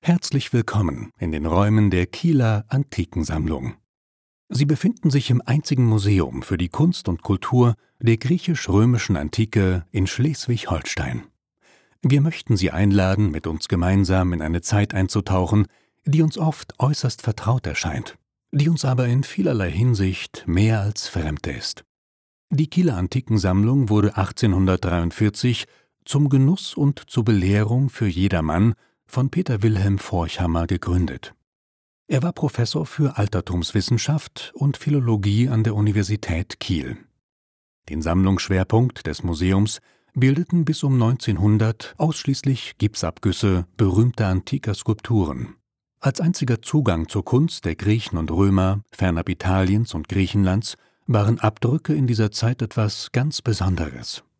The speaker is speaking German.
Herzlich willkommen in den Räumen der Kieler Antikensammlung. Sie befinden sich im einzigen Museum für die Kunst und Kultur der griechisch-römischen Antike in Schleswig-Holstein. Wir möchten Sie einladen, mit uns gemeinsam in eine Zeit einzutauchen, die uns oft äußerst vertraut erscheint, die uns aber in vielerlei Hinsicht mehr als fremd ist. Die Kieler Antikensammlung wurde 1843 zum Genuss und zur Belehrung für jedermann von Peter Wilhelm Forchhammer gegründet. Er war Professor für Altertumswissenschaft und Philologie an der Universität Kiel. Den Sammlungsschwerpunkt des Museums bildeten bis um 1900 ausschließlich Gipsabgüsse berühmter antiker Skulpturen. Als einziger Zugang zur Kunst der Griechen und Römer, fernab Italiens und Griechenlands, waren Abdrücke in dieser Zeit etwas ganz Besonderes.